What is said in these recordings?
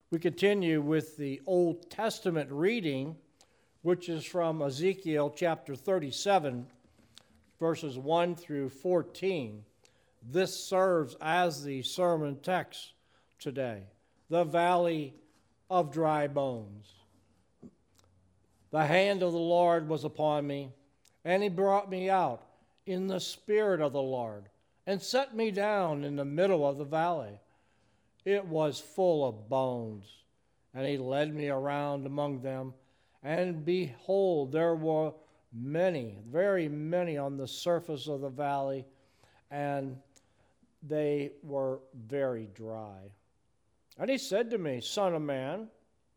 We continue with the Old Testament reading, which is from Ezekiel chapter 37, verses 1 through 14. This serves as the sermon text today. The valley of dry bones. The hand of the Lord was upon me, and he brought me out in the spirit of the Lord, and set me down in the middle of the valley. It was full of bones, and he led me around among them, and behold, there were many, very many on the surface of the valley, and they were very dry. And he said to me, Son of man,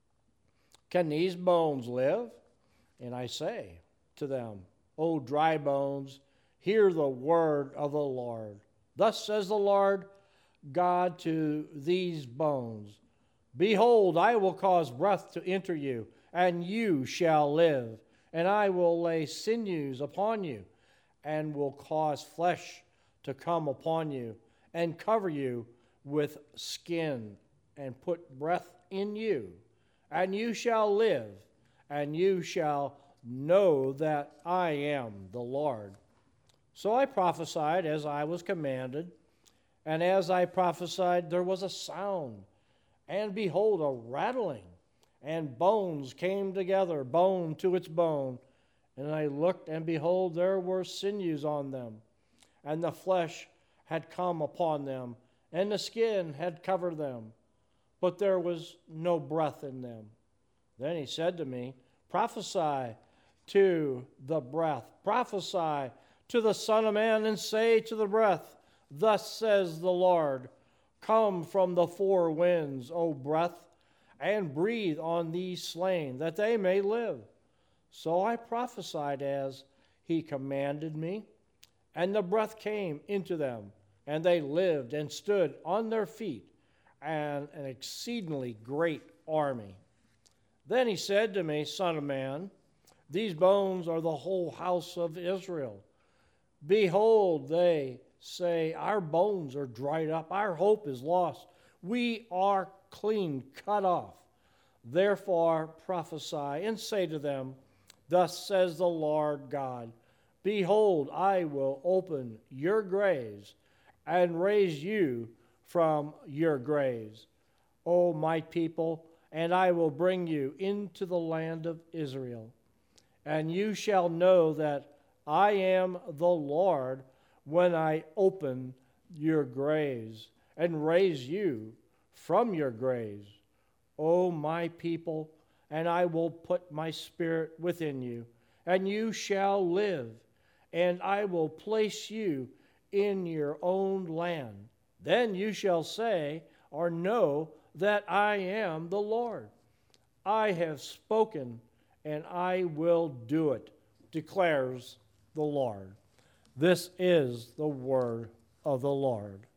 can these bones live? And I say to them, O dry bones, hear the word of the Lord. Thus says the Lord God to these bones, Behold, I will cause breath to enter you, and you shall live. And I will lay sinews upon you, and will cause flesh to come upon you, and cover you with skin, and put breath in you. And you shall live, and you shall know that I am the Lord. So I prophesied as I was commanded, and as I prophesied, there was a sound, and behold, a rattling, and bones came together, bone to its bone. And I looked, and behold, there were sinews on them, and the flesh had come upon them, and the skin had covered them, but there was no breath in them. Then he said to me, Prophesy to the breath, prophesy to the Son of Man, and say to the breath, Thus says the Lord, Come from the four winds, O breath, and breathe on these slain, that they may live. So I prophesied as he commanded me, and the breath came into them, and they lived and stood on their feet, and an exceedingly great army. Then he said to me, Son of man, these bones are the whole house of Israel. Behold, they say, Our bones are dried up, our hope is lost. We are clean cut off. Therefore prophesy and say to them, Thus says the Lord God, Behold, I will open your graves and raise you from your graves, O my people, and I will bring you into the land of Israel. And you shall know that I am the Lord when I open your graves and raise you from your graves, O my people, and I will put my spirit within you, and you shall live, and I will place you in your own land. Then you shall say or know that I am the Lord. I have spoken, and I will do it, declares the Lord. This is the word of the Lord.